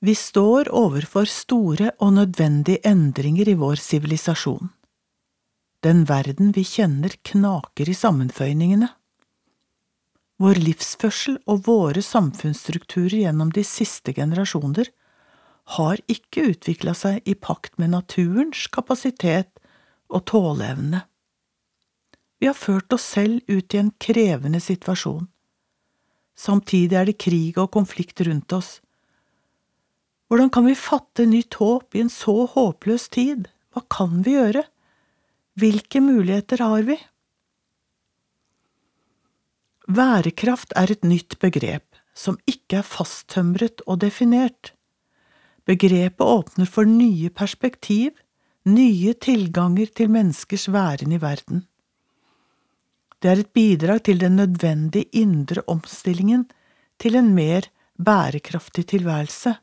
Vi står overfor store og nødvendige endringer i vår sivilisasjon. Den verden vi kjenner knaker i sammenføyningene. Vår livsførsel og våre samfunnsstrukturer gjennom de siste generasjoner har ikke utviklet seg i pakt med naturens kapasitet og tåleevne. Vi har ført oss selv ut i en krevende situasjon. Samtidig er det krig og konflikt rundt oss. Hvordan kan vi fatte nytt håp i en så håpløs tid? Hva kan vi gjøre? Hvilke muligheter har vi? Værekraft er et nytt begrep, som ikke er fasttømret og definert. Begrepet åpner for nye perspektiv, nye tilganger til menneskers væren i verden. Det er et bidrag til den nødvendige indre omstillingen til en mer bærekraftig tilværelse.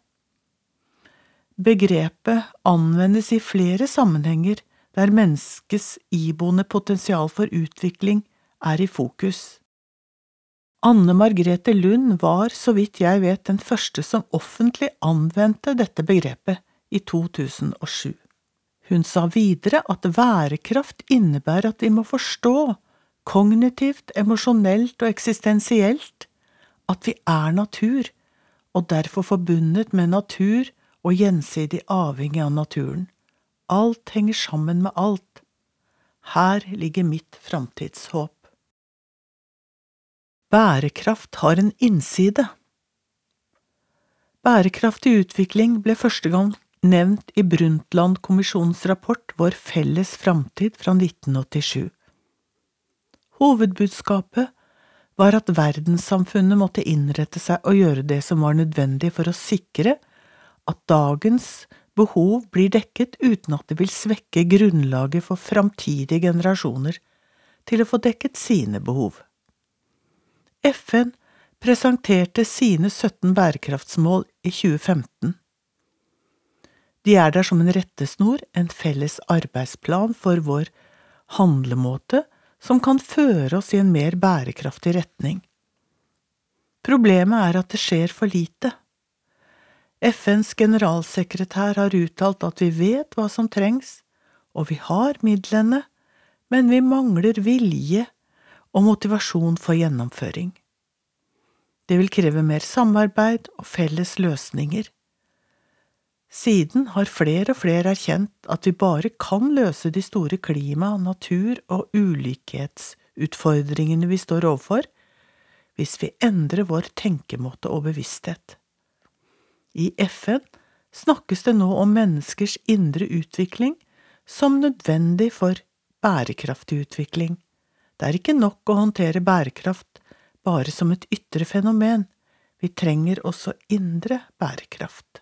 Begrepet anvendes i flere sammenhenger der menneskets iboende potensial for utvikling er i fokus. Anne Margrethe Lund var, så vidt jeg vet, den første som offentlig anvendte dette begrepet i 2007. Hun sa videre at værekraft innebærer at vi må forstå, kognitivt, emosjonelt og eksistensielt, at vi er natur, og derfor forbundet med natur og gjensidig avhengig av naturen. Alt henger sammen med alt. Her ligger mitt framtidshåp. Bærekraft har en innside. Bærekraftig utvikling ble første gang nevnt i Brundtland-kommisjonens rapport Vår felles framtid fra 1987. Hovedbudskapet var at verdenssamfunnet måtte innrette seg og gjøre det som var nødvendig for å sikre at dagens behov blir dekket uten at det vil svekke grunnlaget for framtidige generasjoner til å få dekket sine behov. FN presenterte sine 17 bærekraftsmål i 2015. De er der som en rettesnor, en felles arbeidsplan for vår handlemåte som kan føre oss i en mer bærekraftig retning. Problemet er at det skjer for lite. FNs generalsekretær har uttalt at vi vet hva som trengs, og vi har midlene, men vi mangler vilje og motivasjon for gjennomføring. Det vil kreve mer samarbeid og felles løsninger. Siden har flere og flere erkjent at vi bare kan løse de store klima-, natur- og ulikhetsutfordringene vi står overfor, hvis vi endrer vår tenkemåte og bevissthet. I FN snakkes det nå om menneskers indre utvikling som nødvendig for bærekraftig utvikling. Det er ikke nok å håndtere bærekraft bare som et ytre fenomen. Vi trenger også indre bærekraft.